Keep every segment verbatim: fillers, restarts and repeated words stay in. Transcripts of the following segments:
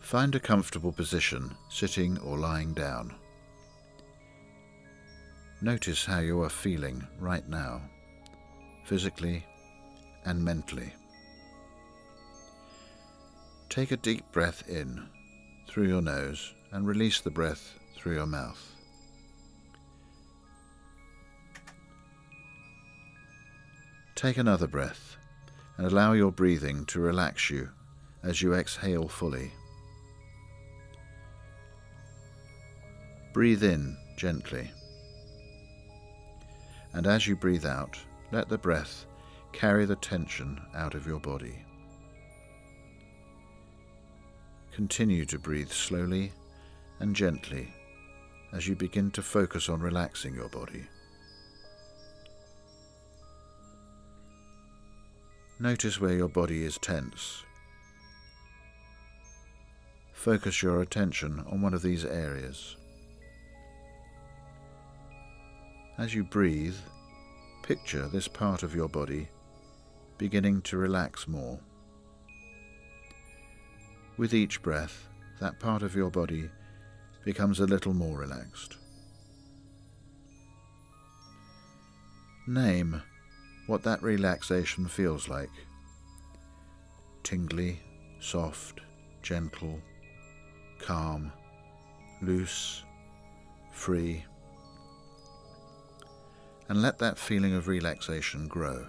Find a comfortable position, sitting or lying down. Notice how you are feeling right now, physically and mentally. Take a deep breath in through your nose and release the breath through your mouth. Take another breath and allow your breathing to relax you as you exhale fully. Breathe in gently, and as you breathe out, let the breath carry the tension out of your body. Continue to breathe slowly and gently as you begin to focus on relaxing your body. Notice where your body is tense. Focus your attention on one of these areas. As you breathe, picture this part of your body beginning to relax more. With each breath, that part of your body becomes a little more relaxed. Name what that relaxation feels like. Tingly, soft, gentle, calm, loose, free. And let that feeling of relaxation grow.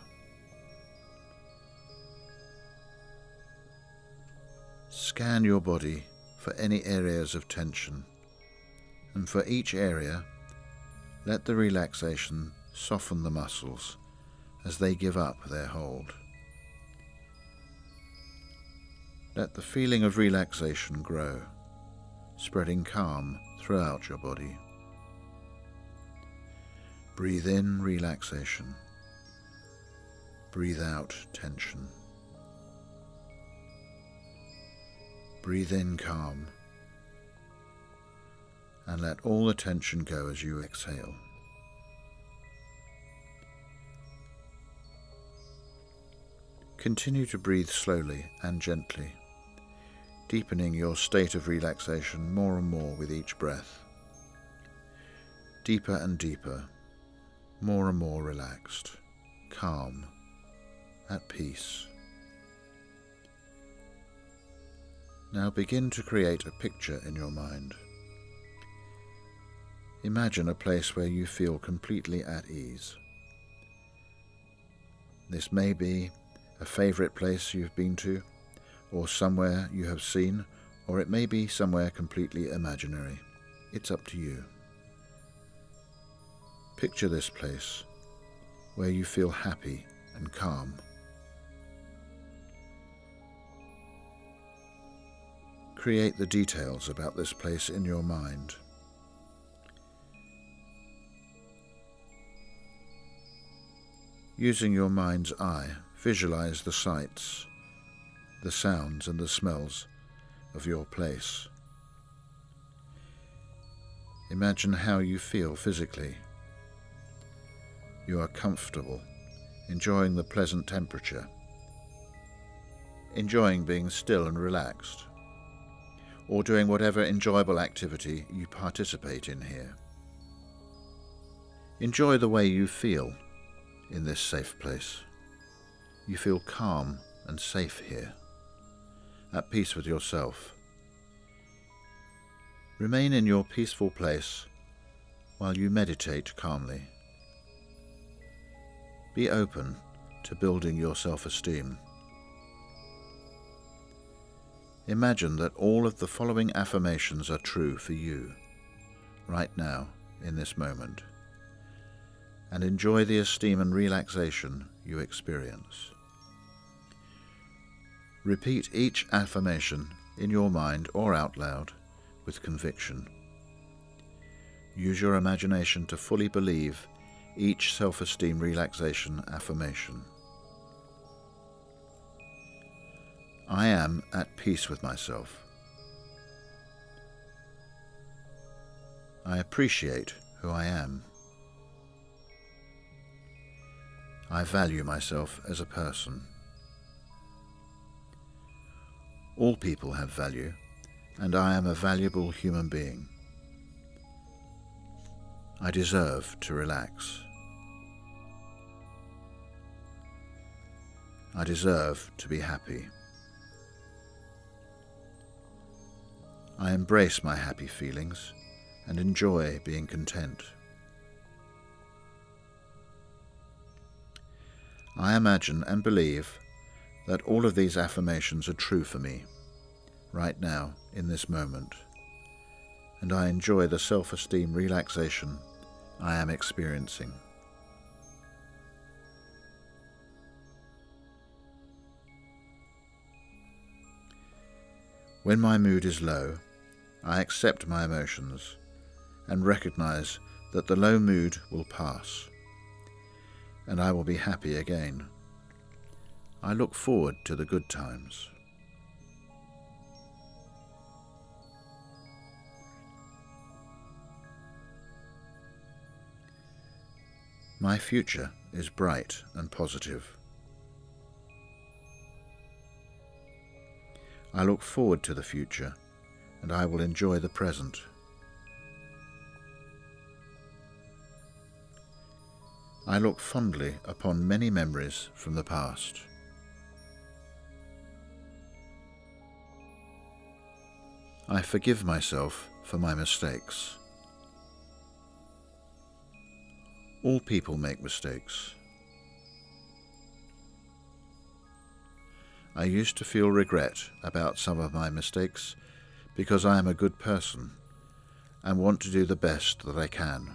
Scan your body for any areas of tension, and for each area, let the relaxation soften the muscles as they give up their hold. Let the feeling of relaxation grow, spreading calm throughout your body. Breathe in relaxation. Breathe out tension. Breathe in calm, and let all the tension go as you exhale. Continue to breathe slowly and gently, deepening your state of relaxation more and more with each breath. Deeper and deeper, more and more relaxed, calm, at peace. Now begin to create a picture in your mind. Imagine a place where you feel completely at ease. This may be a favourite place you've been to, or somewhere you have seen, or it may be somewhere completely imaginary. It's up to you. Picture this place where you feel happy and calm. Create the details about this place in your mind. Using your mind's eye, visualize the sights, the sounds and the smells of your place. Imagine how you feel physically. You are comfortable, enjoying the pleasant temperature, enjoying being still and relaxed, or doing whatever enjoyable activity you participate in here. Enjoy the way you feel in this safe place. You feel calm and safe here, at peace with yourself. Remain in your peaceful place while you meditate calmly. Be open to building your self-esteem. Imagine that all of the following affirmations are true for you, right now, in this moment, and enjoy the esteem and relaxation you experience. Repeat each affirmation in your mind or out loud with conviction. Use your imagination to fully believe each self-esteem relaxation affirmation. I am at peace with myself. I appreciate who I am. I value myself as a person. All people have value, and I am a valuable human being. I deserve to relax. I deserve to be happy. I embrace my happy feelings and enjoy being content. I imagine and believe that all of these affirmations are true for me, right now, in this moment, and I enjoy the self-esteem relaxation I am experiencing. When my mood is low, I accept my emotions and recognize that the low mood will pass, and I will be happy again. I look forward to the good times. My future is bright and positive. I look forward to the future, and I will enjoy the present. I look fondly upon many memories from the past. I forgive myself for my mistakes. All people make mistakes. I used to feel regret about some of my mistakes because I am a good person and want to do the best that I can.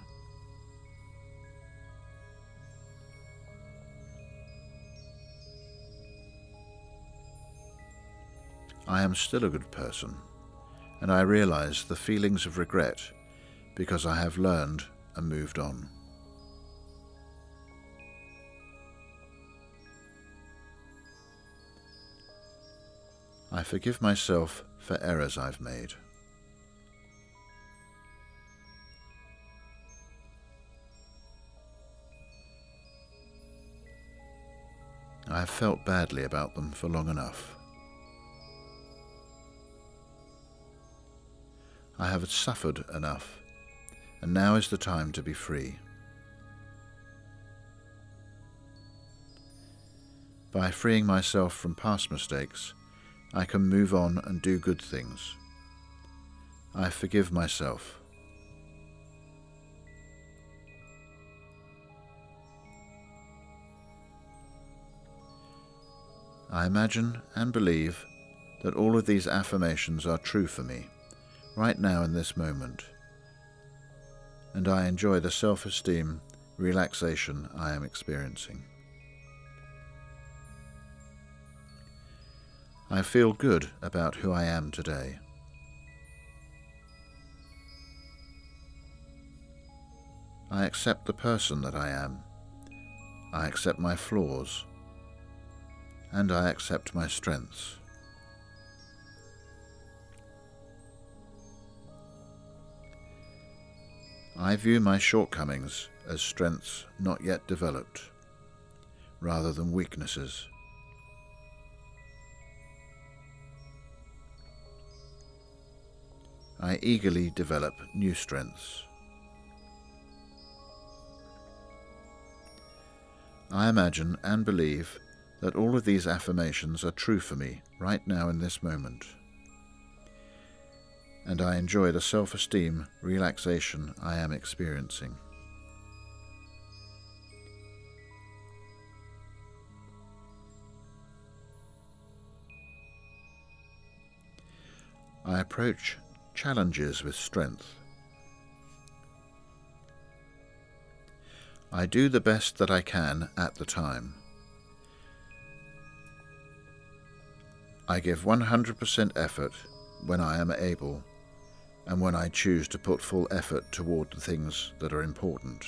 I am still a good person, and I realize the feelings of regret because I have learned and moved on. I forgive myself for errors I've made. I have felt badly about them for long enough. I have suffered enough, and now is the time to be free. By freeing myself from past mistakes, I can move on and do good things. I forgive myself. I imagine and believe that all of these affirmations are true for me, right now in this moment, and I enjoy the self-esteem relaxation I am experiencing. I feel good about who I am today. I accept the person that I am. I accept my flaws, and I accept my strengths. I view my shortcomings as strengths not yet developed, rather than weaknesses. I eagerly develop new strengths. I imagine and believe that all of these affirmations are true for me right now in this moment, and I enjoy the self-esteem relaxation I am experiencing. I approach challenges with strength. I do the best that I can at the time. I give one hundred percent effort when I am able, and when I choose to put full effort toward the things that are important.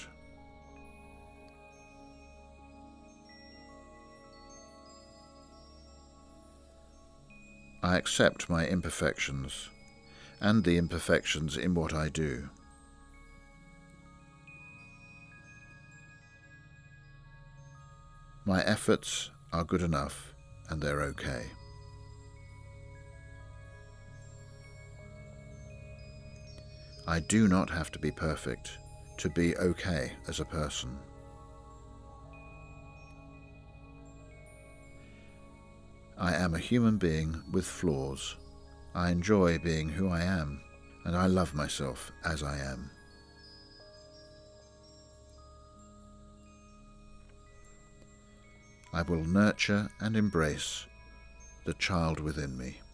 I accept my imperfections and the imperfections in what I do. My efforts are good enough, and they're okay. I do not have to be perfect to be okay as a person. I am a human being with flaws. I enjoy being who I am, and I love myself as I am. I will nurture and embrace the child within me.